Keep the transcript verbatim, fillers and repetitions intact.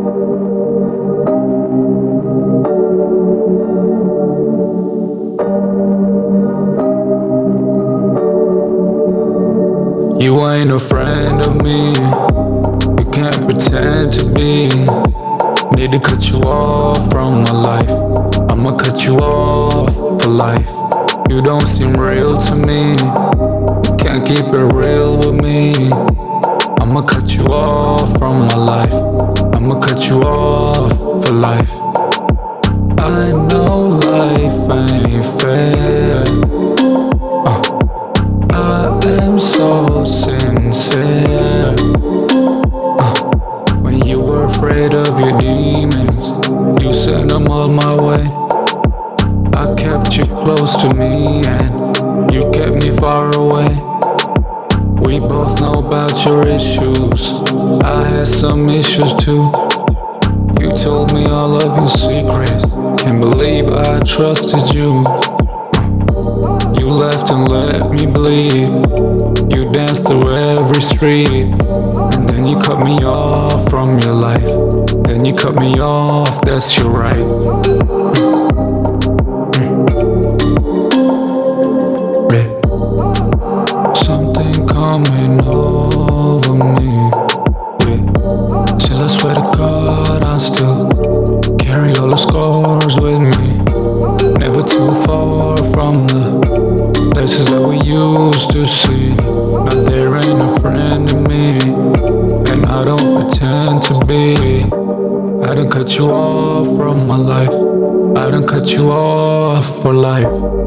You ain't a friend of me, you can't pretend to be. Need to cut you off from my life, I'ma cut you off for life. You don't seem real to me, can't keep it real with me. I'ma cut you off from my life, I'ma cut you off for life. I know life ain't fair, uh, I am so sincere. uh, When you were afraid of your demons, you sent them all my way. I kept you close to me and you kept me far away. We both know about your issues, I had some issues too. You told me all of your secrets, can't believe I trusted you. You left and let me bleed, you danced through every street. And then you cut me off from your life, then you cut me off, that's your right. Yeah. Something coming over me, yeah. Still I swear to God I still carry all the scars with me. Never too far from the places that we used to see. Now there ain't a friend in me, and I don't pretend to be. I done cut you off from my life, I done cut you off for life.